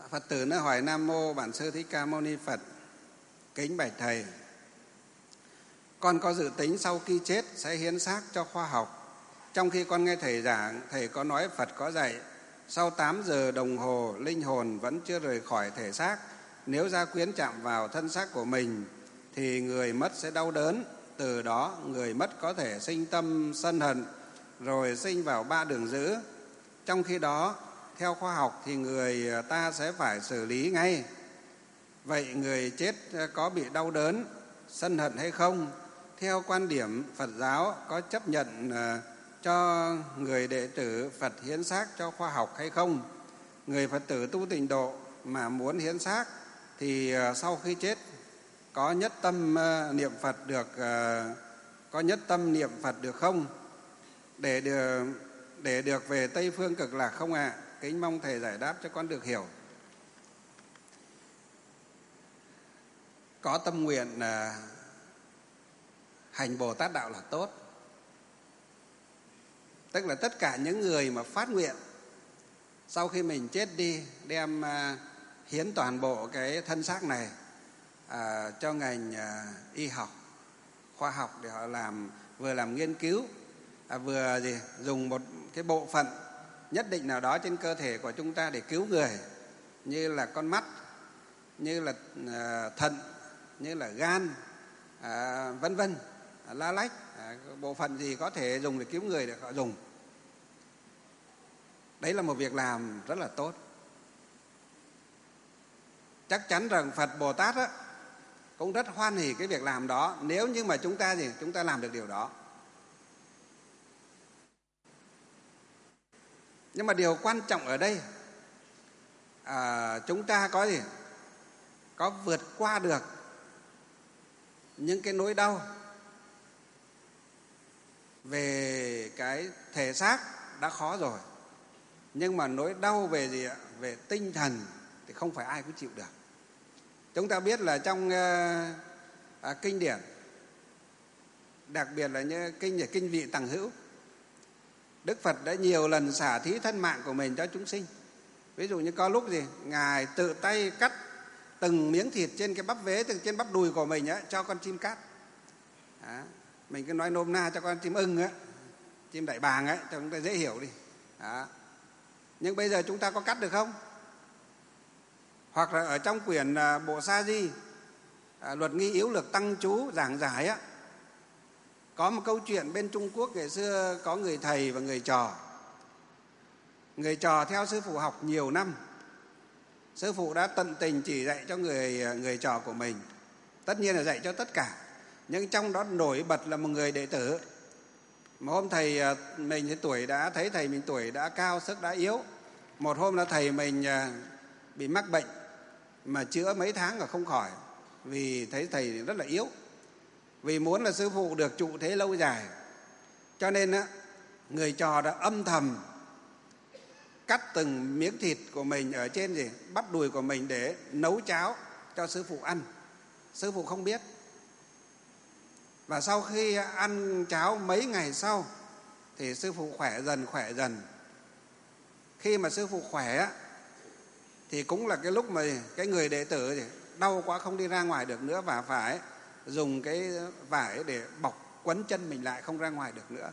Phật tử nó hỏi: Nam mô Bản Sư Thích Ca Mâu Ni Phật. Kính bạch thầy, con có dự tính sau khi chết sẽ hiến xác cho khoa học. Trong khi con nghe thầy giảng, thầy có nói Phật có dạy sau 8 giờ đồng hồ linh hồn vẫn chưa rời khỏi thể xác, nếu gia quyến chạm vào thân xác của mình thì người mất sẽ đau đớn. Từ đó người mất có thể sinh tâm sân hận, rồi sinh vào 3 đường dữ. Trong khi đó, theo khoa học thì người ta sẽ phải xử lý ngay. Vậy người chết có bị đau đớn, sân hận hay không? Theo quan điểm Phật giáo có chấp nhận cho người đệ tử Phật hiến xác cho khoa học hay không? Người Phật tử tu tịnh độ mà muốn hiến xác thì sau khi chết có nhất tâm niệm Phật được không? Để được về Tây Phương Cực Lạc không ạ? Kính mong thầy giải đáp cho con được hiểu. Có tâm nguyện hành Bồ Tát đạo là tốt. Tức là tất cả những người mà phát nguyện sau khi mình chết đi đem hiến toàn bộ cái thân xác này cho ngành y học, khoa học để họ vừa làm nghiên cứu, vừa dùng một cái bộ phận nhất định nào đó trên cơ thể của chúng ta để cứu người, như là con mắt, như là thận, như là gan, vân vân, la lách, bộ phận gì có thể dùng để cứu người để họ dùng. Đấy là một việc làm rất là tốt. Chắc chắn rằng Phật Bồ Tát cũng rất hoan hỉ cái việc làm đó, nếu như mà chúng ta làm được điều đó. Nhưng mà điều quan trọng ở đây chúng ta có vượt qua được những cái nỗi đau về cái thể xác đã khó rồi, nhưng mà nỗi đau về tinh thần thì không phải ai cũng chịu được. Chúng ta biết là trong kinh điển, đặc biệt là như kinh Vị Tằng Hữu, Đức Phật đã nhiều lần xả thí thân mạng của mình cho chúng sinh. Ví dụ như có lúc Ngài tự tay cắt từng miếng thịt trên cái bắp vế, trên bắp đùi của mình cho con chim cát. Mình cứ nói nôm na cho con chim ưng, chim đại bàng cho chúng ta dễ hiểu đi. Nhưng bây giờ chúng ta có cắt được không? Hoặc là ở trong quyển Bộ Sa Di, Luật Nghi Yếu Lược Tăng Chú giảng giải có một câu chuyện bên Trung Quốc ngày xưa, có người thầy và người trò. Người trò theo sư phụ học nhiều năm, sư phụ đã tận tình chỉ dạy cho người trò của mình. Tất nhiên là dạy cho tất cả, nhưng trong đó nổi bật là một người đệ tử. Một hôm thầy mình thấy thầy mình tuổi đã cao, sức đã yếu. Một hôm là thầy mình bị mắc bệnh mà chữa mấy tháng mà không khỏi, vì thấy thầy rất là yếu. Vì muốn là sư phụ được trụ thế lâu dài, cho nên người trò đã âm thầm cắt từng miếng thịt của mình ở trên bắp đùi của mình để nấu cháo cho sư phụ ăn. Sư phụ không biết. Và sau khi ăn cháo mấy ngày sau thì sư phụ khỏe dần. Khi mà sư phụ khỏe thì cũng là cái lúc mà cái người đệ tử đau quá không đi ra ngoài được nữa, và phải dùng cái vải để bọc quấn chân mình lại, không ra ngoài được nữa.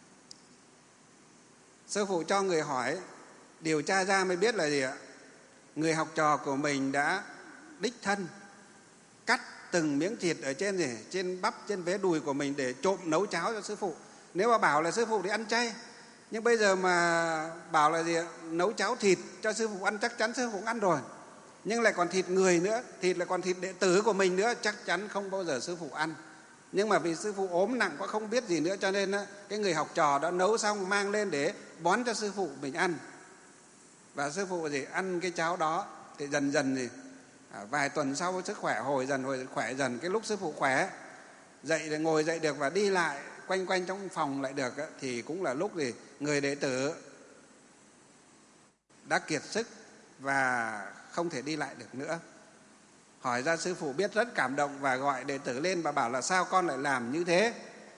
Sư phụ cho người hỏi, điều tra ra mới biết là người học trò của mình đã đích thân cắt từng miếng thịt ở trên bắp, trên vế đùi của mình để trộm nấu cháo cho sư phụ. Nếu mà bảo là sư phụ thì ăn chay, nhưng bây giờ mà bảo là nấu cháo thịt cho sư phụ ăn, chắc chắn sư phụ ăn rồi. Nhưng lại còn thịt người nữa, lại còn thịt đệ tử của mình nữa, chắc chắn không bao giờ sư phụ ăn. Nhưng mà vì sư phụ ốm nặng quá không biết gì nữa, cho nên cái người học trò đã nấu xong mang lên để bón cho sư phụ mình ăn. Và sư phụ ăn cái cháo đó thì dần vài tuần sau sức khỏe hồi khỏe dần. Cái lúc sư phụ khỏe, ngồi dậy được và đi lại quanh trong phòng lại được, thì cũng là lúc người đệ tử đã kiệt sức và không thể đi lại được nữa. Hỏi ra sư phụ biết rất cảm động và gọi đệ tử lên và bảo là sao con lại làm như thế?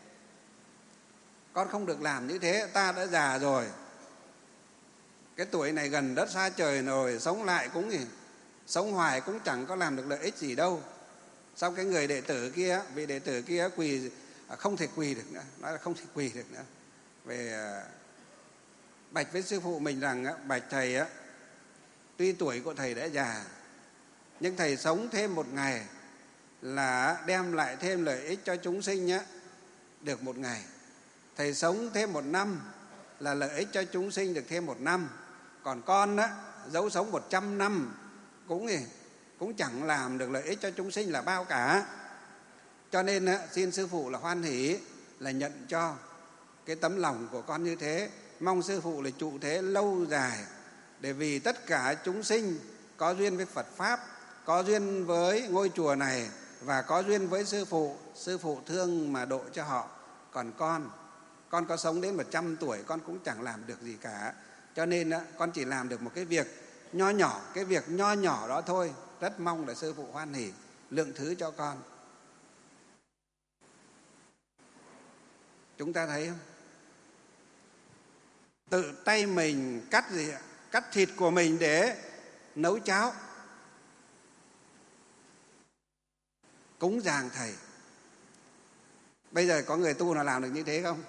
Con không được làm như thế, ta đã già rồi, cái tuổi này gần đất xa trời rồi, sống lại cũng sống hoài cũng chẳng có làm được lợi ích gì đâu. Xong cái người đệ tử kia, vị đệ tử kia quỳ, không thể quỳ được nữa, nói là không thể quỳ được nữa, về bạch với sư phụ mình rằng bạch thầy á, tuy tuổi của thầy đã già nhưng thầy sống thêm một ngày là đem lại thêm lợi ích cho chúng sinh nhé, được một ngày. Thầy sống thêm một năm là lợi ích cho chúng sinh được thêm một năm. Còn con á, dẫu sống 100 năm cũng chẳng làm được lợi ích cho chúng sinh là bao cả. Cho nên xin sư phụ là hoan hỷ là nhận cho cái tấm lòng của con như thế. Mong sư phụ là trụ thế lâu dài, để vì tất cả chúng sinh có duyên với Phật Pháp, có duyên với ngôi chùa này và có duyên với sư phụ thương mà độ cho họ. Còn con có sống đến 100 tuổi con cũng chẳng làm được gì cả. Cho nên con chỉ làm được một cái việc nho nhỏ, cái việc nho nhỏ đó thôi. Rất mong là sư phụ hoan hỷ lượng thứ cho con. Chúng ta thấy không? Tự tay mình cắt thịt của mình để nấu cháo, cúng dường thầy. Bây giờ có người tu nào làm được như thế không?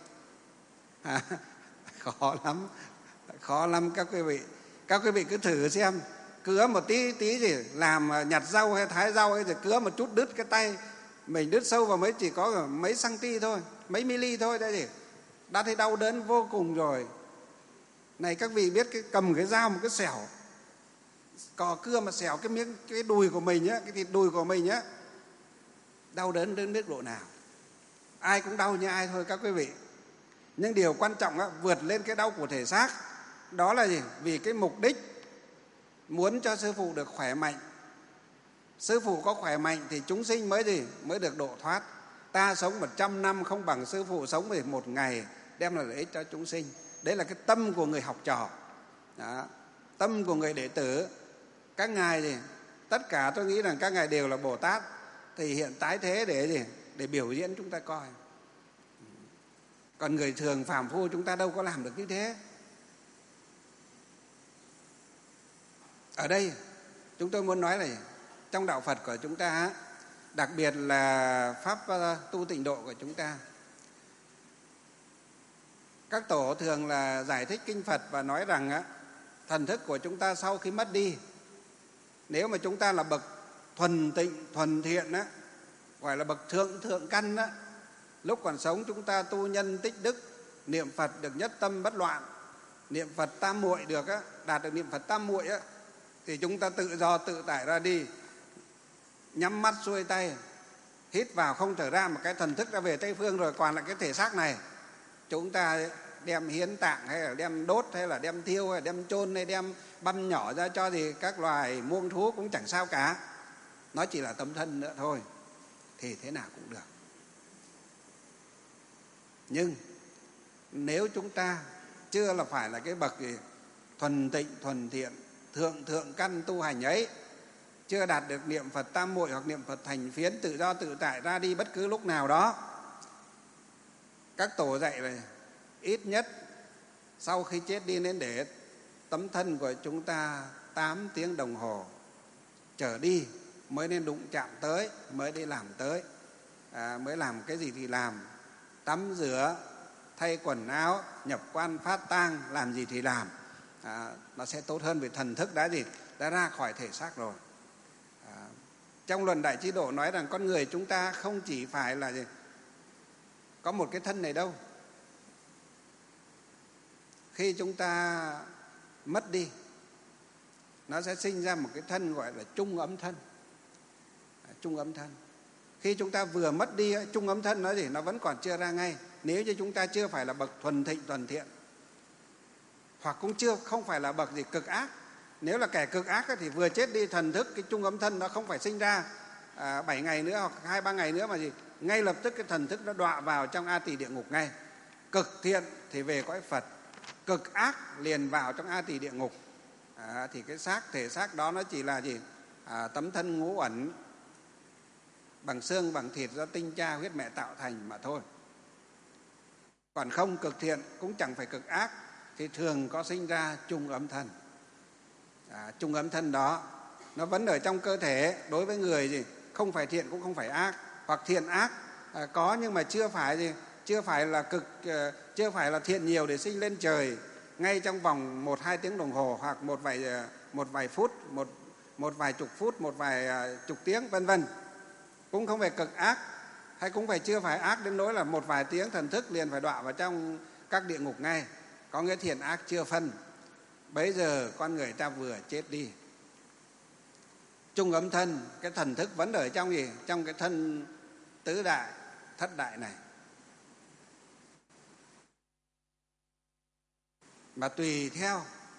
Khó lắm các quý vị. Các quý vị cứ thử xem, cứa một tí gì, làm nhặt rau hay thái rau ấy, rồi cứa một chút đứt cái tay mình, đứt sâu vào chỉ có mấy cm thôi, mấy mili thôi đấy gì, đã thấy đau đớn vô cùng rồi. Này các vị biết cầm cái dao một cái xẻo, cò cưa mà xẻo cái đùi của mình á, cái thịt đùi của mình á, đau đớn đến mức độ nào? Ai cũng đau như ai thôi các quý vị. Nhưng điều quan trọng vượt lên cái đau của thể xác, đó là gì? Vì cái mục đích muốn cho sư phụ được khỏe mạnh. Sư phụ có khỏe mạnh thì chúng sinh mới được độ thoát. Ta sống 100 năm không bằng sư phụ sống về một ngày đem lại lợi ích cho chúng sinh. Đấy là cái tâm của người học trò. Đó, tâm của người đệ tử. Các ngài tất cả tôi nghĩ rằng các ngài đều là Bồ Tát, thì hiện tái thế để biểu diễn chúng ta coi. Còn người thường phàm phu chúng ta đâu có làm được như thế. Ở đây chúng tôi muốn nói là trong đạo Phật của chúng ta, đặc biệt là pháp tu tịnh độ của chúng ta, các tổ thường là giải thích kinh Phật và nói rằng thần thức của chúng ta sau khi mất đi, nếu mà chúng ta là bậc thuần tịnh, thuần thiện gọi là bậc thượng căn lúc còn sống chúng ta tu nhân tích đức, niệm Phật được nhất tâm bất loạn, niệm Phật tam muội được đạt được niệm Phật tam muội thì chúng ta tự do tự tại ra đi, nhắm mắt xuôi tay, hít vào không thở ra, một cái thần thức đã về Tây Phương rồi. Còn lại cái thể xác này chúng ta đem hiến tạng hay là đem đốt hay là đem thiêu hay là đem chôn hay đem băm nhỏ ra cho các loài muông thú cũng chẳng sao cả. Nó chỉ là tấm thân nữa thôi, thì thế nào cũng được. Nhưng nếu chúng ta chưa là phải là cái bậc thuần tịnh, thuần thiện, thượng căn tu hành ấy, chưa đạt được niệm Phật tam muội hoặc niệm Phật thành phiến, tự do tự tại ra đi bất cứ lúc nào đó, các tổ dạy là ít nhất sau khi chết đi nên để tấm thân của chúng ta 8 tiếng đồng hồ trở đi mới nên đụng chạm tới, mới đi làm tới, mới làm cái gì thì làm, tắm rửa, thay quần áo, nhập quan phát tang, làm gì thì làm. Nó sẽ tốt hơn vì thần thức đã ra khỏi thể xác rồi. Trong luận Đại Chí Độ nói rằng con người chúng ta không chỉ phải là có một cái thân này đâu. Khi chúng ta mất đi, nó sẽ sinh ra một cái thân gọi là trung ấm thân. Trung âm thân. Khi chúng ta vừa mất đi, trung ấm thân nó vẫn còn chưa ra ngay. Nếu như chúng ta chưa phải là bậc thuần thịnh, thuần thiện, hoặc cũng không phải là bậc cực ác. Nếu là kẻ cực ác thì vừa chết đi thần thức, cái trung ấm thân nó không phải sinh ra 7 ngày nữa hoặc 2-3 ngày nữa mà ngay lập tức cái thần thức nó đọa vào trong A Tỳ địa ngục ngay. Cực thiện thì về cõi Phật, cực ác liền vào trong A Tỳ địa ngục. Thì cái thể xác đó nó chỉ là tấm thân ngũ uẩn bằng xương bằng thịt do tinh cha huyết mẹ tạo thành mà thôi. Còn không cực thiện cũng chẳng phải cực ác thì thường có sinh ra trung ấm thân. Trung ấm thân đó nó vẫn ở trong cơ thể. Đối với người gì không phải thiện cũng không phải ác, hoặc thiện ác có nhưng mà chưa phải là chưa phải là thiện nhiều để sinh lên trời ngay trong vòng 1-2 tiếng đồng hồ, hoặc một vài phút, một vài chục phút, một vài chục tiếng vân vân. Cũng không phải cực ác, hay cũng chưa phải ác đến nỗi là một vài tiếng thần thức liền phải đọa vào trong các địa ngục ngay. Có nghĩa thiện ác chưa phân. Bấy giờ con người ta vừa chết đi. Trung ấm thân, cái thần thức vẫn ở trong gì? Trong cái thân tứ đại, thất đại này. Mà tùy theo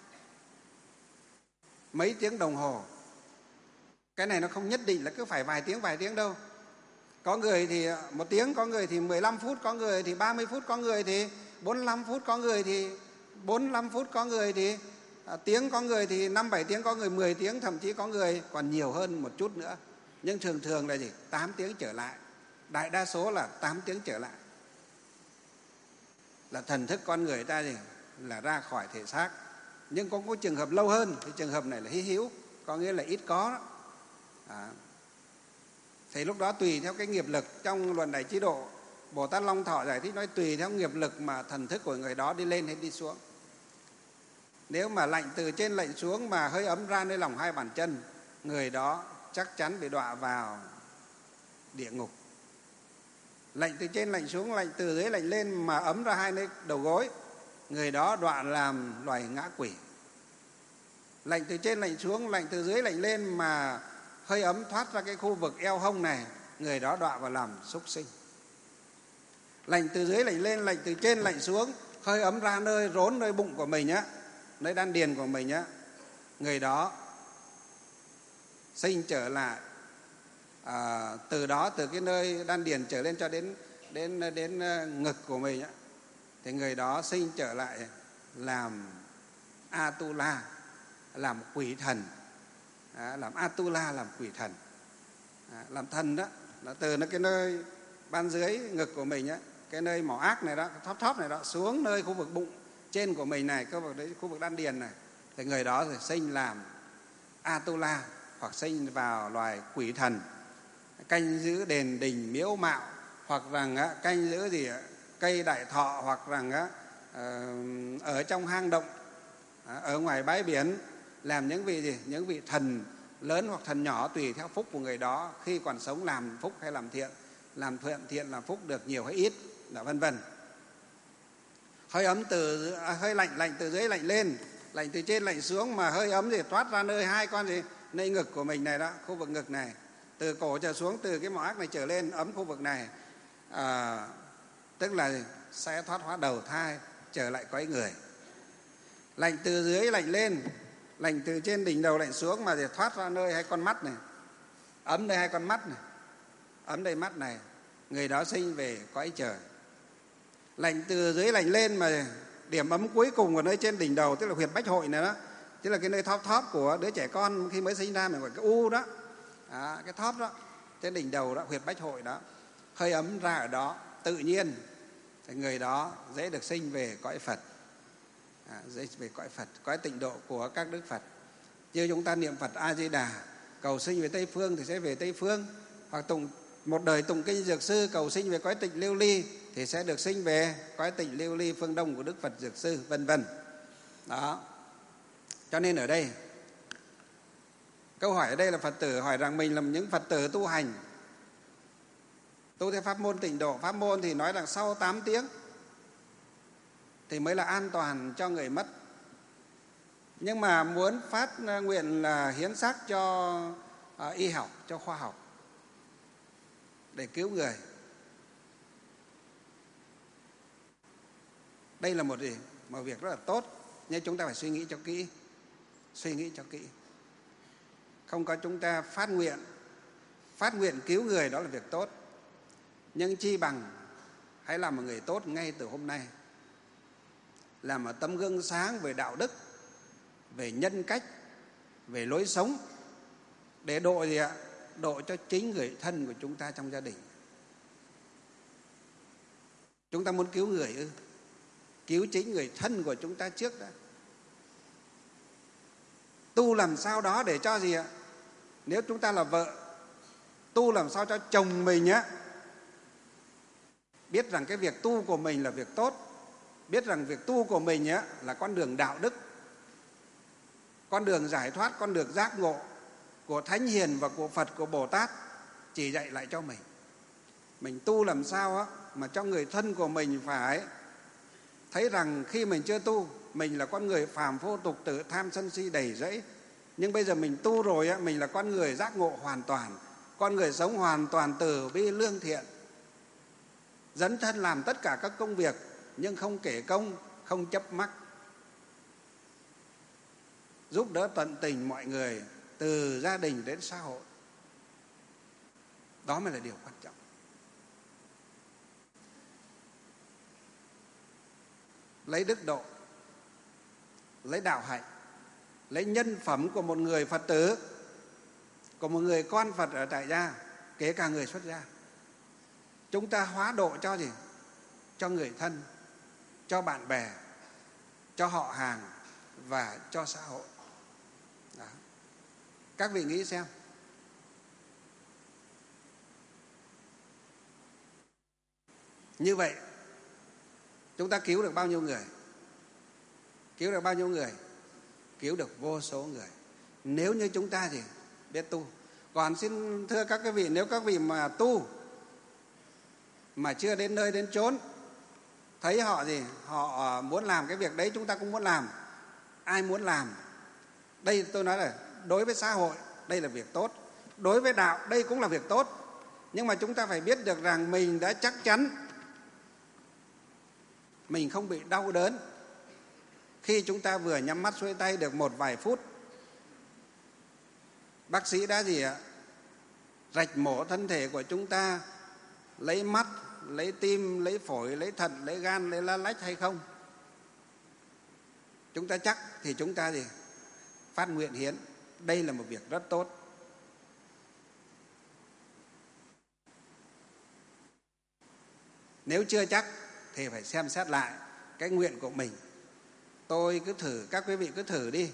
mấy tiếng đồng hồ. Cái này nó không nhất định là cứ phải vài tiếng đâu. Có người thì 1 tiếng, có người thì 15 phút, có người thì 30 phút, có người thì 45 phút, có người thì 45 phút, có người thì tiếng, có người thì 5-7 tiếng, có người 10 tiếng, thậm chí có người còn nhiều hơn một chút nữa. Nhưng thường là gì? 8 tiếng trở lại. Đại đa số là 8 tiếng trở lại. Là thần thức con người ta gì? Là ra khỏi thể xác. Nhưng có trường hợp lâu hơn, thì trường hợp này là hy hữu, có nghĩa là ít có đó. Thì lúc đó tùy theo cái nghiệp lực. Trong Luận Đại Trí Độ, Bồ Tát Long Thọ giải thích nói tùy theo nghiệp lực mà thần thức của người đó đi lên hay đi xuống. Nếu mà lạnh từ trên lạnh xuống mà hơi ấm ra nơi lòng 2 bàn chân, người đó chắc chắn bị đọa vào địa ngục. Lạnh từ trên lạnh xuống, lạnh từ dưới lạnh lên mà ấm ra 2 nơi đầu gối, người đó đọa làm loài ngã quỷ. Lạnh từ trên lạnh xuống, lạnh từ dưới lạnh lên mà hơi ấm thoát ra cái khu vực eo hông này, người đó đọa vào làm súc sinh. Lạnh từ dưới lạnh lên, lạnh từ trên lạnh xuống, hơi ấm ra nơi rốn, nơi bụng của mình á, nơi đan điền của mình á, người đó sinh trở lại từ đó, từ cái nơi đan điền trở lên cho đến ngực của mình á, thì người đó sinh trở lại làm Atula, làm quỷ thần. Làm Atula, làm quỷ thần. Làm thần đó là từ cái nơi ban dưới ngực của mình á, cái nơi mỏ ác này đó, thóp này đó, xuống nơi khu vực bụng trên của mình này, khu vực đan điền này, thì người đó thì sinh làm Atula, hoặc sinh vào loài quỷ thần, canh giữ đền đình miếu mạo, hoặc rằng canh giữ cây đại thọ, hoặc rằng ở trong hang động, ở ngoài bãi biển, làm những vị thần lớn hoặc thần nhỏ tùy theo phúc của người đó, khi còn sống làm phúc hay làm thiện, làm thiện làm phúc được nhiều hay ít, vân vân. Hơi ấm hơi lạnh từ dưới lạnh lên, lạnh từ trên lạnh xuống, mà hơi ấm thì thoát ra nơi 2 con nơi ngực của mình này đó, khu vực ngực này, từ cổ trở xuống, từ cái mỏ ác này trở lên, ấm khu vực này, tức là sẽ thoát hóa đầu thai trở lại cõi người. Lạnh từ dưới lạnh lên, lạnh từ trên đỉnh đầu lạnh xuống, mà thì thoát ra nơi 2 con mắt này, ấm nơi 2 con mắt này, ấm đây mắt này, người đó sinh về cõi trời. Lạnh từ dưới lạnh lên, mà điểm ấm cuối cùng của nơi trên đỉnh đầu, tức là huyệt bách hội này đó, tức là cái nơi thóp của đứa trẻ con khi mới sinh ra, mình gọi cái u đó, cái thóp đó, trên đỉnh đầu đó, huyệt bách hội đó, hơi ấm ra ở đó tự nhiên, thì người đó dễ được sinh về cõi Phật, dễ về cõi Phật, cõi tịnh độ của các đức Phật. Như chúng ta niệm Phật A Di Đà, cầu sinh về Tây phương thì sẽ về Tây phương, hoặc một đời tụng kinh Dược Sư cầu sinh về cõi Tịnh Lưu Ly thì sẽ được sinh về cõi Tịnh Lưu Ly phương Đông của Đức Phật Dược Sư, vân vân. Đó. Cho nên ở đây câu hỏi ở đây là Phật tử hỏi rằng mình là những Phật tử tu hành, tu theo pháp môn tịnh độ. Pháp môn thì nói rằng sau 8 tiếng thì mới là an toàn cho người mất. Nhưng mà muốn phát nguyện là hiến xác cho y học, cho khoa học, để cứu người. Đây là một việc rất là tốt, nhưng chúng ta phải suy nghĩ cho kỹ. Không có chúng ta phát nguyện cứu người, đó là việc tốt. Nhưng chi bằng hãy làm một người tốt ngay từ hôm nay, làm một tấm gương sáng về đạo đức, về nhân cách, về lối sống, để độ cho chính người thân của chúng ta trong gia đình. Chúng ta muốn cứu người ư? Cứu chính người thân của chúng ta trước đã. Tu làm sao đó để cho Nếu chúng ta là vợ, tu làm sao cho chồng mình á biết rằng cái việc tu của mình là việc tốt, biết rằng việc tu của mình á là con đường đạo đức, con đường giải thoát, con đường giác ngộ của Thánh Hiền và của Phật, của Bồ Tát chỉ dạy lại cho mình. Mình tu làm sao á mà cho người thân của mình phải thấy rằng khi mình chưa tu, mình là con người phàm phu tục tử, tham sân si đầy rẫy. Nhưng bây giờ mình tu rồi á, mình là con người giác ngộ hoàn toàn, con người sống hoàn toàn từ bi lương thiện, dấn thân làm tất cả các công việc nhưng không kể công, không chấp mắc, giúp đỡ tận tình mọi người từ gia đình đến xã hội. Đó mới là điều quan trọng. Lấy đức độ, lấy đạo hạnh, lấy nhân phẩm của một người Phật tử, của một người con Phật ở tại gia, kể cả người xuất gia. Chúng ta hóa độ cho gì? Cho người thân, cho bạn bè, cho họ hàng và cho xã hội. Đó. Các vị nghĩ xem, như vậy chúng ta cứu được bao nhiêu người? Cứu được bao nhiêu người? Cứu được vô số người. Nếu như chúng ta thì biết tu. Còn xin thưa các quý vị, nếu các vị mà tu mà chưa đến nơi đến chốn, thấy họ gì, họ muốn làm cái việc đấy chúng ta cũng muốn làm, ai muốn làm. Đây tôi nói là đối với xã hội đây là việc tốt, đối với đạo đây cũng là việc tốt. Nhưng mà chúng ta phải biết được rằng mình đã chắc chắn mình không bị đau đớn khi chúng ta vừa nhắm mắt xuôi tay được một vài phút. Bác sĩ đã gì ạ? Rạch mổ thân thể của chúng ta, lấy mắt, lấy tim, lấy phổi, lấy thận, lấy gan, lấy lá lách hay không? Chúng ta chắc thì chúng ta gì? Phát nguyện hiến. Đây là một việc rất tốt. Nếu chưa chắc thì phải xem xét lại cái nguyện của mình. Tôi cứ thử, các quý vị cứ thử đi.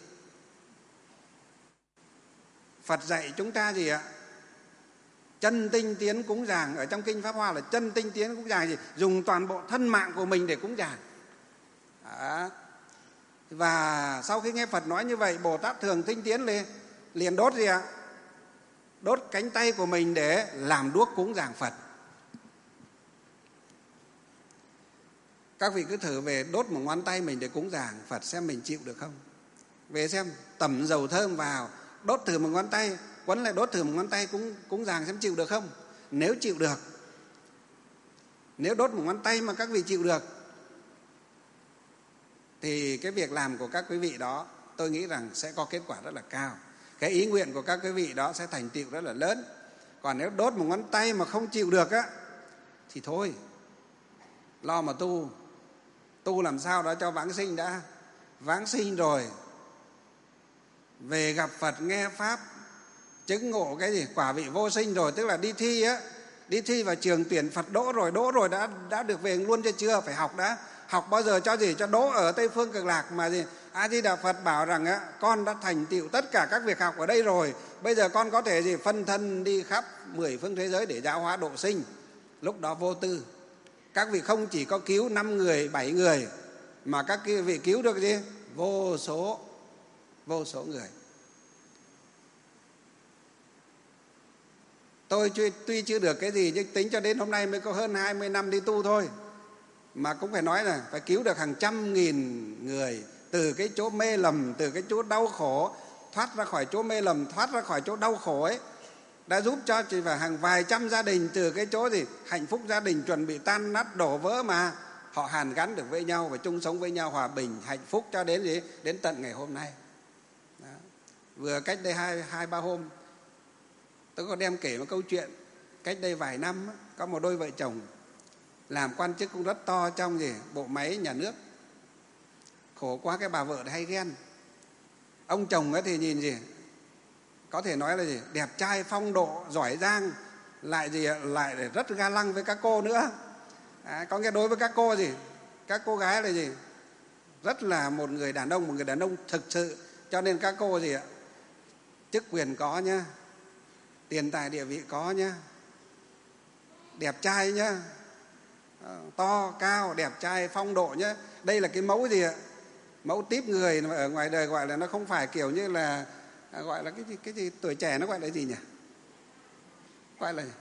Phật dạy chúng ta gì ạ? Chân tinh tiến cúng dường. Ở trong Kinh Pháp Hoa là chân tinh tiến cúng dường gì? Dùng toàn bộ thân mạng của mình để cúng dường. Đó. Và sau khi nghe Phật nói như vậy, Bồ Tát thường tinh tiến liền đốt gì ạ? Đốt cánh tay của mình để làm đuốc cúng dường Phật. Các vị cứ thử về đốt một ngón tay mình để cúng dường Phật xem mình chịu được không. Về xem, tẩm dầu thơm vào, đốt thử một ngón tay, quấn lại đốt thử một ngón tay cúng dường xem chịu được không. Nếu chịu được, nếu đốt một ngón tay mà các vị chịu được, thì cái việc làm của các quý vị đó tôi nghĩ rằng sẽ có kết quả rất là cao. Cái ý nguyện của các quý vị đó sẽ thành tựu rất là lớn. Còn nếu đốt một ngón tay mà không chịu được á, thì thôi, lo mà tu làm sao đó cho vãng sinh đã. Vãng sinh rồi về gặp Phật nghe Pháp, chứng ngộ cái gì? Quả vị vô sinh rồi, tức là đi thi á, đi thi vào trường tuyển Phật đỗ rồi đã được về luôn cho chưa? Phải học đã. Học bao giờ cho gì? Cho đỗ ở Tây Phương Cực Lạc mà gì? A Di Đà Phật bảo rằng á, con đã thành tựu tất cả các việc học ở đây rồi, bây giờ con có thể gì? Phân thân đi khắp 10 phương thế giới để giáo hóa độ sinh. Lúc đó vô tư. Các vị không chỉ có cứu 5 người, 7 người, mà các vị cứu được gì? Vô số người. Tôi tuy chưa được cái gì, nhưng tính cho đến hôm nay mới có hơn 20 năm đi tu thôi, mà cũng phải nói là phải cứu được hàng trăm nghìn người từ cái chỗ mê lầm, từ cái chỗ đau khổ, thoát ra khỏi chỗ mê lầm, thoát ra khỏi chỗ đau khổ ấy, đã giúp cho chỉ phải hàng vài trăm gia đình từ cái chỗ gì hạnh phúc gia đình chuẩn bị tan nát đổ vỡ mà họ hàn gắn được với nhau và chung sống với nhau hòa bình hạnh phúc cho đến gì? Đến tận ngày hôm nay. Đó. Vừa cách đây hai ba hôm tôi có đem kể một câu chuyện. Cách đây vài năm có một đôi vợ chồng làm quan chức cũng rất to trong gì bộ máy nhà nước. Khổ quá, cái bà vợ hay ghen. Ông chồng ấy thì nhìn gì có thể nói là gì đẹp trai phong độ giỏi giang, lại rất ga lăng với các cô nữa. Có nghĩa đối với các cô gì, các cô gái là gì rất là một người đàn ông thực sự. Cho nên các cô gì ạ, chức quyền có nhá, tiền tài địa vị có nhá, đẹp trai nhá, to cao đẹp trai phong độ nhá. Đây là cái mẫu gì ạ? Mẫu típ người mà ở ngoài đời gọi là nó không phải kiểu như là gọi là cái gì tuổi trẻ nó gọi là gì nhỉ? Gọi là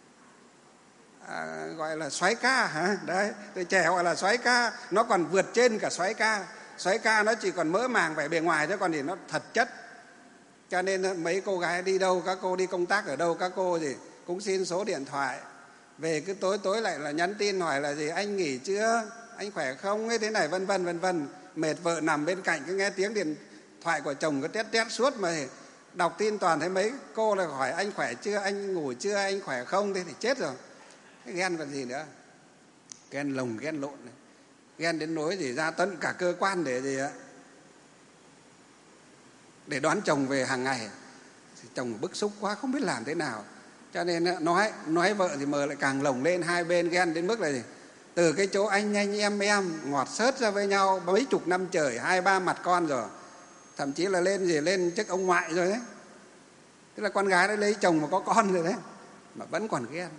gọi là soái ca hả? Đấy, tuổi trẻ gọi là soái ca, nó còn vượt trên cả soái ca. Soái ca nó chỉ còn mỡ màng vẻ bề ngoài thôi, còn thì nó thật chất. Cho nên mấy cô gái đi đâu, các cô đi công tác ở đâu, các cô gì cũng xin số điện thoại về, cứ tối lại là nhắn tin hỏi là gì, anh nghỉ chưa, anh khỏe không ấy, thế này vân vân. Mệt vợ nằm bên cạnh cứ nghe tiếng điện thoại của chồng cứ tét suốt, mà đọc tin toàn thấy mấy cô là hỏi anh khỏe chưa, anh ngủ chưa, anh khỏe không, thế thì chết rồi. Cái ghen còn gì nữa, ghen lồng ghen lộn này. Ghen đến nỗi gì ra tận cả cơ quan để gì ạ, để đón chồng về hàng ngày. Chồng bức xúc quá không biết làm thế nào, cho nên nói vợ thì mờ lại càng lồng lên. Hai bên ghen đến mức là gì, từ cái chỗ anh em ngọt xớt ra với nhau mấy chục năm trời, 2-3 mặt con rồi, thậm chí là lên chức ông ngoại rồi đấy. Tức là con gái đã lấy chồng mà có con rồi đấy, mà vẫn còn ghen.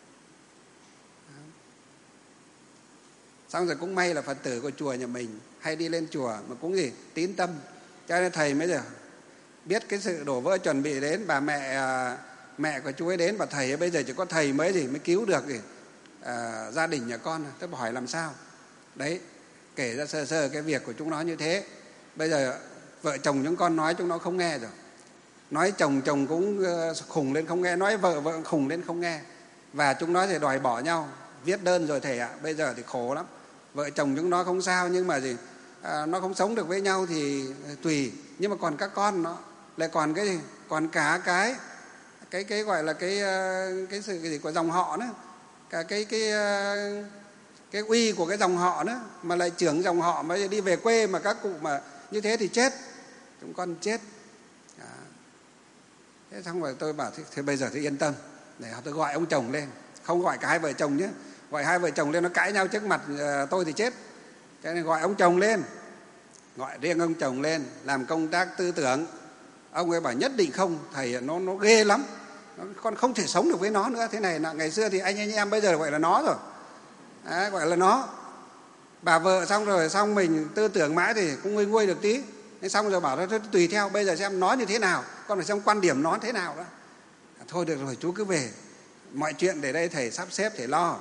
Xong rồi cũng may là Phật tử của chùa nhà mình hay đi lên chùa mà cũng gì tín tâm, cho nên thầy mới giờ biết cái sự đổ vỡ chuẩn bị đến. Bà mẹ của chú ấy đến, và thầy ấy bây giờ chỉ có thầy mới cứu được gia đình nhà con. Tôi hỏi làm sao đấy, kể ra sơ cái việc của chúng nó như thế. Bây giờ vợ chồng chúng con nói chúng nó không nghe rồi, nói chồng cũng khùng lên không nghe, nói vợ khùng lên không nghe, và chúng nó thì đòi bỏ nhau. Viết đơn rồi thầy ạ, bây giờ thì khổ lắm. Vợ chồng chúng nó không sao, nhưng mà nó không sống được với nhau thì tùy, nhưng mà còn các con nó lại còn cái gì, còn cả cái gọi là cái sự cái gì của dòng họ nữa, cả cái uy của cái dòng họ nữa, mà lại trưởng dòng họ mà đi về quê mà các cụ mà như thế thì chết, chúng con chết. Thế xong rồi tôi bảo thế bây giờ thì yên tâm, để tôi gọi ông chồng lên, không gọi cả hai vợ chồng nhé, gọi hai vợ chồng lên nó cãi nhau trước mặt tôi thì chết. Cho nên gọi ông chồng lên, gọi riêng ông chồng lên làm công tác tư tưởng. Ông ấy bảo nhất định không, thầy nó ghê lắm, con không thể sống được với nó nữa. Thế này là ngày xưa thì anh em, bây giờ gọi là nó rồi. Đấy, gọi là nó. Bà vợ xong mình tư tưởng mãi thì cũng nguôi được tí. Thế xong rồi bảo thôi tùy theo, bây giờ xem nó như thế nào, con phải xem quan điểm nó thế nào đó. Thôi được rồi chú cứ về, mọi chuyện để đây thầy sắp xếp, thầy lo.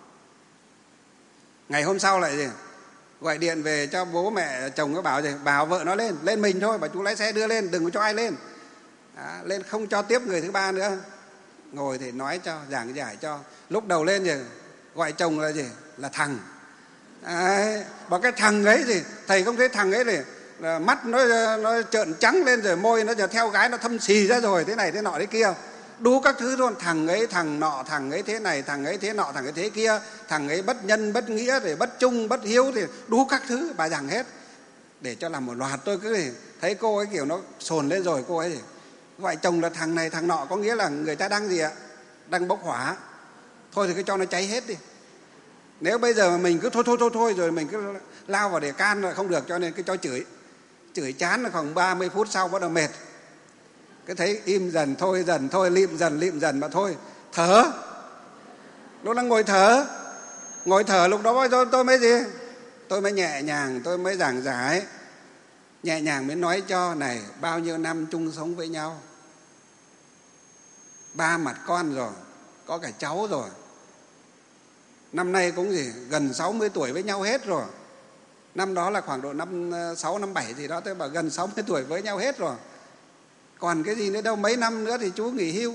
Ngày hôm sau lại gì, gọi điện về cho bố mẹ chồng, nó bảo gì, bảo vợ nó lên mình thôi, bảo chú lái xe đưa lên, đừng có cho ai lên. Lên không cho tiếp người thứ ba nữa. Ngồi thì nói cho, giảng giải cho. Lúc đầu lên thì gọi chồng là gì, là thằng. Bảo cái thằng ấy thì thầy không thấy thằng ấy thì mắt nó trợn trắng lên, rồi môi nó theo gái nó thâm xì ra rồi, thế này thế nọ thế kia, đủ các thứ luôn. Thằng ấy thằng nọ, thằng ấy thế này, thằng ấy thế nọ, thằng ấy thế kia, thằng ấy bất nhân bất nghĩa, rồi bất trung bất hiếu, thì đủ các thứ bà giảng hết để cho làm một loạt. Tôi cứ thấy cô ấy kiểu nó sồn lên rồi, cô ấy gọi chồng là thằng này thằng nọ, có nghĩa là người ta đang gì ạ, đang bốc hỏa. Thôi thì cứ cho nó cháy hết đi. Nếu bây giờ mà mình cứ thôi rồi mình cứ lao vào để can là không được, cho nên cứ cho chửi chán là khoảng 30 phút sau bắt đầu mệt, cứ thấy im dần thôi, lịm dần mà thôi thở. Lúc đang ngồi thở lúc đó tôi mới gì, tôi mới nhẹ nhàng, tôi mới giảng giải nhẹ nhàng, mới nói cho này, bao nhiêu năm chung sống với nhau, 3 mặt con rồi, có cả cháu rồi, năm nay cũng gì gần 60 tuổi với nhau hết rồi. Năm đó là khoảng độ năm 6, năm 7 gì đó, tôi bảo gần 60 tuổi với nhau hết rồi, còn cái gì nữa đâu, mấy năm nữa thì chú nghỉ hưu.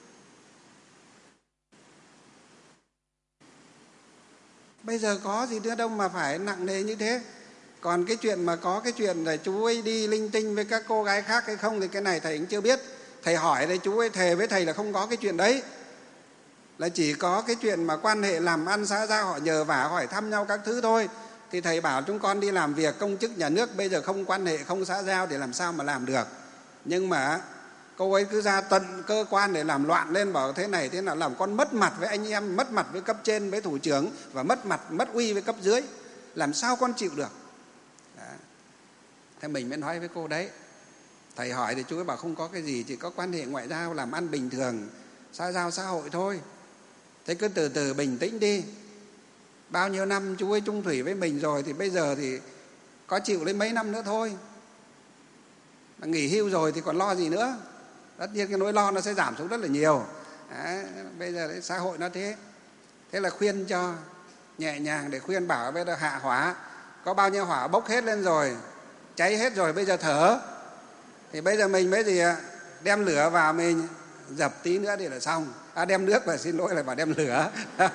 Bây giờ có gì nữa đâu mà phải nặng nề như thế. Còn cái chuyện mà có cái chuyện là chú ấy đi linh tinh với các cô gái khác hay không thì cái này thầy cũng chưa biết. Thầy hỏi đây, chú ấy thề với thầy là không có cái chuyện đấy, là chỉ có cái chuyện mà quan hệ làm ăn xã giao, họ nhờ vả hỏi thăm nhau các thứ thôi. Thì thầy bảo chúng con đi làm việc công chức nhà nước, bây giờ không quan hệ không xã giao thì làm sao mà làm được. Nhưng mà cô ấy cứ ra tận cơ quan để làm loạn lên, bảo thế này thế nào, làm con mất mặt với anh em, mất mặt với cấp trên, với thủ trưởng, và mất mặt mất uy với cấp dưới, làm sao con chịu được. Đó. Thế mình mới nói với cô đấy, Thầy hỏi thì chú ấy bảo không có cái gì, chỉ có quan hệ ngoại giao làm ăn bình thường, xã giao xã hội thôi. Thế cứ từ từ bình tĩnh đi. Bao nhiêu năm chú ấy chung thủy với mình rồi, thì bây giờ thì có chịu lấy mấy năm nữa thôi. Nghỉ hưu rồi thì còn lo gì nữa. Tất nhiên cái nỗi lo nó sẽ giảm xuống rất là nhiều. Bây giờ đấy, xã hội nó thế. Thế là khuyên cho nhẹ nhàng, để khuyên bảo bây giờ hạ hỏa. Có bao nhiêu hỏa bốc hết lên rồi, cháy hết rồi, bây giờ thở. Thì bây giờ mình mới gì ạ? Đem lửa vào mình dập tí nữa thì là xong. Đem nước vào, xin lỗi là bảo đem lửa.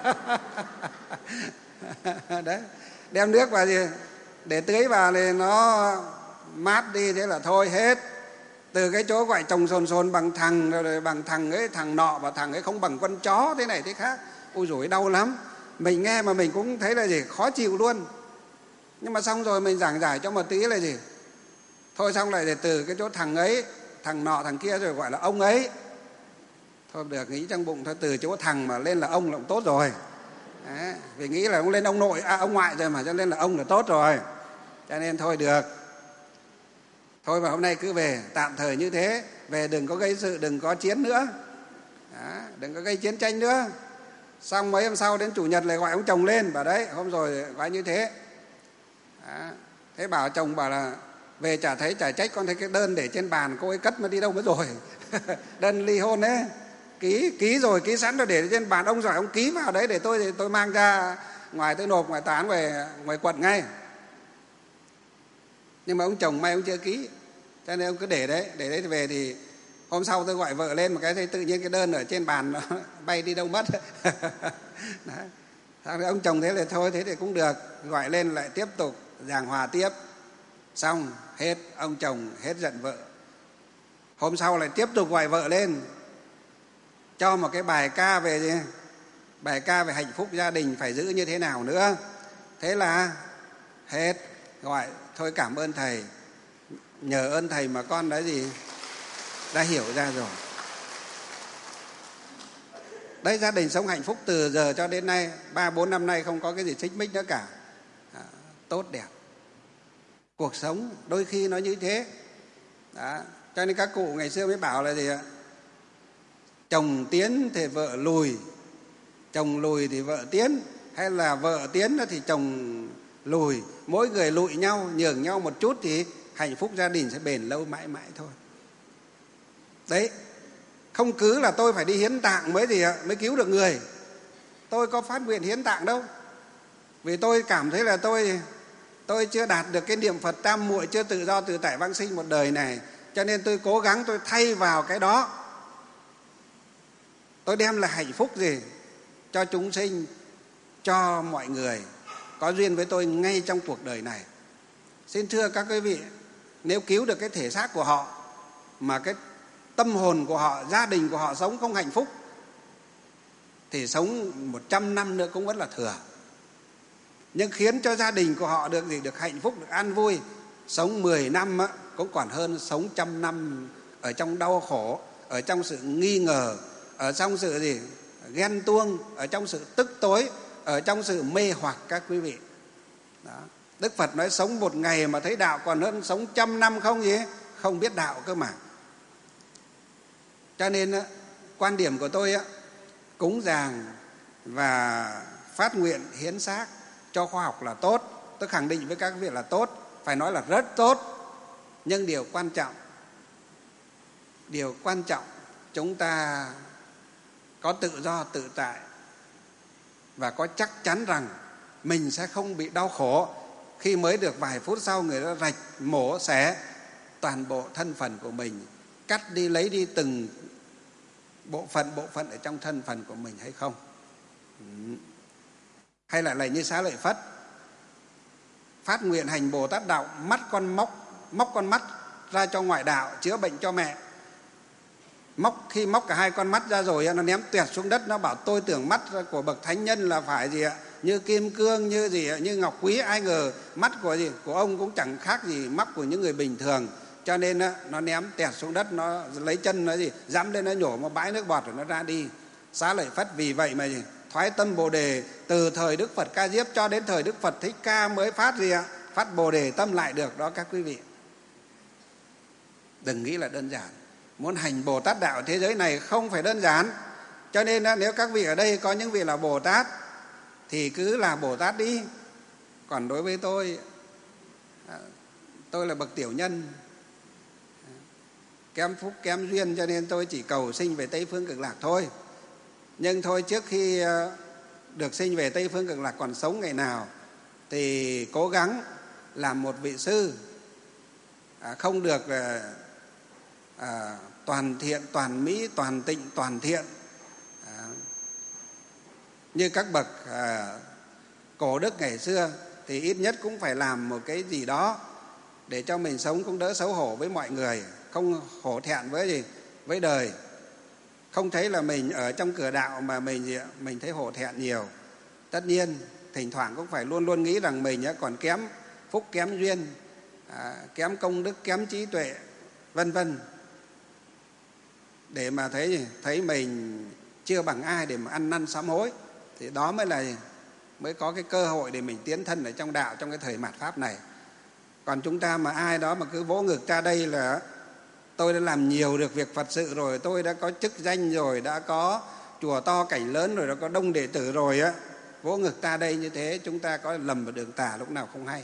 Đấy, đem nước vào gì để tưới vào thì nó mát đi, thế là thôi hết. Từ cái chỗ gọi chồng sồn sồn bằng thằng, rồi bằng thằng ấy, thằng nọ, và thằng ấy không bằng con chó thế này thế khác. Ôi dồi, đau lắm. Mình nghe mà mình cũng thấy là gì, khó chịu luôn. Nhưng mà xong rồi mình giảng giải cho một tí là gì, thôi xong lại từ cái chỗ thằng ấy, thằng nọ, thằng kia rồi gọi là ông ấy. Thôi được, nghĩ trong bụng thôi, từ chỗ thằng mà lên là ông là cũng tốt rồi. Đấy, vì nghĩ là ông lên ông nội, ông ngoại rồi mà, cho nên là ông là tốt rồi. Cho nên thôi được. Thôi mà hôm nay cứ về tạm thời như thế. Về đừng có gây sự, đừng có chiến nữa. Đừng có gây chiến tranh nữa. Xong mấy hôm sau đến chủ nhật lại gọi ông chồng lên, bảo đấy, hôm rồi gọi như thế. Thế bảo chồng bảo là về chả thấy chả trách, con thấy cái đơn để trên bàn cô ấy cất mà đi đâu mất rồi. Đơn ly hôn ấy, ký rồi, ký sẵn rồi để trên bàn, ông giỏi ông ký vào đấy để tôi mang ra ngoài, tôi nộp ngoài tán, ngoài quận ngay. Nhưng mà ông chồng may ông chưa ký, cho nên ông cứ để đấy thì về thì hôm sau tôi gọi vợ lên một cái, thấy tự nhiên cái đơn ở trên bàn nó bay đi đâu mất. Đấy. Ông chồng thế là thôi, thế thì cũng được, gọi lên lại tiếp tục giảng hòa tiếp. Xong hết, ông chồng hết giận vợ. Hôm sau lại tiếp tục gọi vợ lên, cho một cái bài ca về gì? Bài ca về hạnh phúc gia đình phải giữ như thế nào nữa. Thế là hết, gọi thôi cảm ơn thầy, nhờ ơn thầy mà con đã hiểu ra rồi. Đấy, gia đình sống hạnh phúc từ giờ cho đến nay, 3-4 năm nay không có cái gì xích mích nữa cả. Tốt đẹp. Cuộc sống đôi khi nó như thế. Đó. Cho nên các cụ ngày xưa mới bảo là gì ạ? Chồng tiến thì vợ lùi, chồng lùi thì vợ tiến, hay là vợ tiến thì chồng lùi. Mỗi người lùi nhau, nhường nhau một chút thì hạnh phúc gia đình sẽ bền lâu mãi mãi thôi. Đấy, không cứ là tôi phải đi hiến tạng mới cứu được người. Tôi có phát nguyện hiến tạng đâu. Vì tôi cảm thấy là tôi chưa đạt được cái niệm Phật tam muội, chưa tự do tự tại vãng sinh một đời này, cho nên tôi cố gắng tôi thay vào cái đó. Tôi đem lại hạnh phúc gì cho chúng sinh, cho mọi người có duyên với tôi ngay trong cuộc đời này. Xin thưa các quý vị, nếu cứu được cái thể xác của họ mà cái tâm hồn của họ, gia đình của họ sống không hạnh phúc thì sống 100 năm nữa cũng vẫn là thừa. Nhưng khiến cho gia đình của họ được hạnh phúc, được an vui, sống 10 năm cũng còn hơn sống 100 năm ở trong đau khổ, ở trong sự nghi ngờ, ở trong sự ghen tuông, ở trong sự tức tối, ở trong sự mê hoặc các quý vị. Đó. Đức Phật nói sống một ngày mà thấy đạo còn hơn sống 100 năm không biết đạo cơ mà. Cho nên quan điểm của tôi cúng dường và phát nguyện hiến xác cho khoa học là tốt. Tôi khẳng định với các vị là tốt, phải nói là rất tốt. Nhưng điều quan trọng chúng ta có tự do tự tại và có chắc chắn rằng mình sẽ không bị đau khổ khi mới được vài phút sau người ta rạch mổ xẻ toàn bộ thân phần của mình, cắt đi lấy đi từng bộ phận ở trong thân phần của mình hay không. Hay là như Xá Lợi Phất phát nguyện hành Bồ Tát đạo, móc con mắt ra cho ngoại đạo chữa bệnh cho mẹ. Khi móc cả hai con mắt ra rồi nó ném tuyệt xuống đất, nó bảo tôi tưởng mắt của bậc thánh nhân là phải như kim cương, như ngọc quý, ai ngờ mắt của ông cũng chẳng khác gì mắt của những người bình thường. Cho nên nó ném tẹt xuống đất, nó lấy chân nó dẫm lên, nó nhổ một bãi nước bọt rồi nó ra đi. Xá Lợi Phất vì vậy mà thoái tâm Bồ Đề, từ thời Đức Phật Ca Diếp cho đến thời Đức Phật Thích Ca mới phát Bồ Đề tâm lại được đó các quý vị. Đừng nghĩ là đơn giản. Muốn hành Bồ Tát đạo thế giới này không phải đơn giản. Cho nên nếu các vị ở đây có những vị là Bồ Tát thì cứ là Bồ Tát đi. Còn đối với tôi là bậc tiểu nhân, kém phúc kém duyên, cho nên tôi chỉ cầu sinh về Tây Phương Cực Lạc thôi. Nhưng thôi, trước khi được sinh về Tây Phương Cực Lạc còn sống ngày nào thì cố gắng làm một vị sư, không được toàn thiện, toàn mỹ, toàn tịnh, toàn thiện như các bậc cổ đức ngày xưa, thì ít nhất cũng phải làm một cái gì đó để cho mình sống cũng đỡ xấu hổ với mọi người, không hổ thẹn với đời. Không thấy là mình ở trong cửa đạo mà mình thấy hổ thẹn nhiều. Tất nhiên thỉnh thoảng cũng phải luôn luôn nghĩ rằng mình còn kém phúc kém duyên, kém công đức, kém trí tuệ, vân vân, để mà thấy mình chưa bằng ai để mà ăn năn sám hối. Thì đó mới có cái cơ hội để mình tiến thân ở trong đạo, trong cái thời mạt pháp này. Còn chúng ta mà ai đó mà cứ vỗ ngực ra đây là tôi đã làm nhiều được việc Phật sự rồi, tôi đã có chức danh rồi, đã có chùa to cảnh lớn rồi, đã có đông đệ tử rồi á, vỗ ngực ta đây như thế, chúng ta có lầm vào đường tà lúc nào không hay.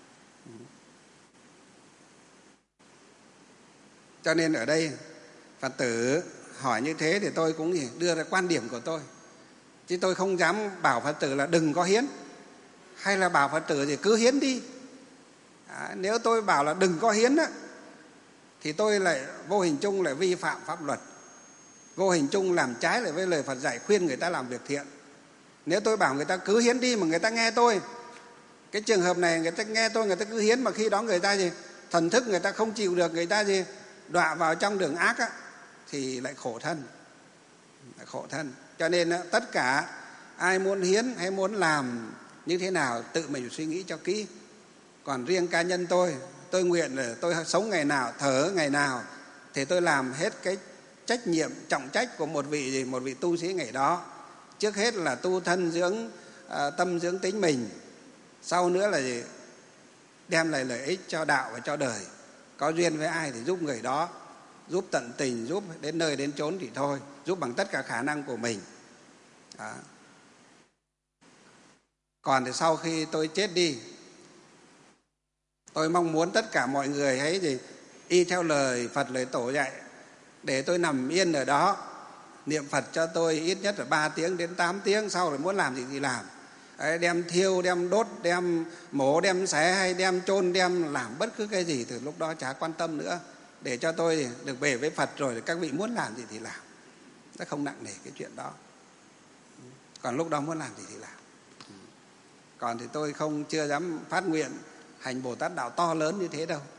Cho nên ở đây Phật tử hỏi như thế thì tôi cũng đưa ra quan điểm của tôi, chứ tôi không dám bảo Phật tử là đừng có hiến, hay là bảo Phật tử thì cứ hiến đi. Nếu tôi bảo là đừng có hiến á, thì tôi lại vô hình chung lại vi phạm pháp luật, vô hình chung làm trái lại với lời Phật dạy khuyên người ta làm việc thiện. Nếu tôi bảo người ta cứ hiến đi mà người ta nghe tôi, cái trường hợp này người ta nghe tôi, người ta cứ hiến, mà khi đó người ta thần thức người ta không chịu được, người ta đọa vào trong đường ác á, thì lại khổ thân. Cho nên tất cả ai muốn hiến hay muốn làm như thế nào tự mình suy nghĩ cho kỹ. Còn riêng cá nhân tôi nguyện là tôi sống ngày nào, thở ngày nào thì tôi làm hết cái trách nhiệm trọng trách của một vị tu sĩ ngày đó. Trước hết là tu thân dưỡng tâm dưỡng tính mình, sau nữa là đem lại lợi ích cho đạo và cho đời. Có duyên với ai thì giúp người đó, giúp tận tình, giúp đến nơi đến chốn thì thôi, giúp bằng tất cả khả năng của mình. Còn thì sau khi tôi chết đi, tôi mong muốn tất cả mọi người hãy y theo lời Phật, lời Tổ dạy, để tôi nằm yên ở đó niệm Phật cho tôi ít nhất là 3 tiếng đến 8 tiếng, sau rồi muốn làm gì thì làm. Đem thiêu, đem đốt, đem mổ, đem xé hay đem chôn, đem làm bất cứ cái gì, từ lúc đó chả quan tâm nữa, để cho tôi được về với Phật rồi các vị muốn làm gì thì làm. Nó không nặng nề cái chuyện đó. Còn lúc đó muốn làm gì thì làm. Còn thì tôi chưa dám phát nguyện hành Bồ Tát đạo to lớn như thế đâu.